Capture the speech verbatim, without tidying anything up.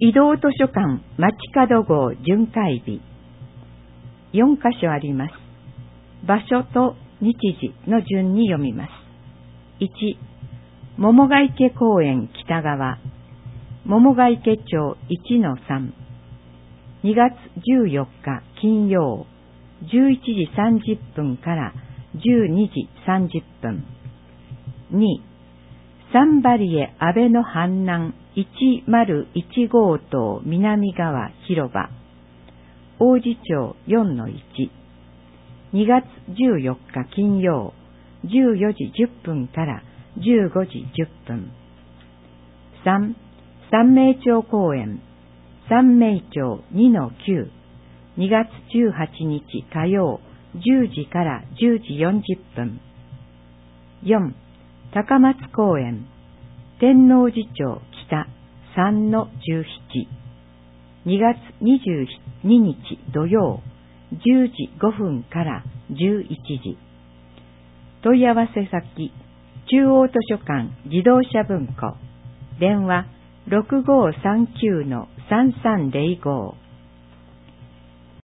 移動図書館街角号巡回日。よんかしょあります。場所と日時の順に読みます。いち、桃ヶ池公園北側、桃ヶ池町 いちのさん。にがつじゅうよっか金曜、じゅういちじさんじゅっぷんからじゅうにじさんじゅっぷん。に、サンバリエ安倍の阪南いちまるいち号棟南側広場、王子町 よんのいち。にがつじゅうよっか金曜、じゅうよじじゅっぷんからじゅうごじじゅっぷん。さん、三名町公園、三名町 にのきゅう。にがつじゅうはちにち火曜、じゅうじからじゅうじよんじゅっぷん。よん、高松公園、天王寺町北 さんのじゅうなな。にがつにじゅうににち土曜、じゅうじごふんからじゅういちじ。問い合わせ先、中央図書館自動車文庫。電話 ろくごーさんきゅうのさんさんぜろご。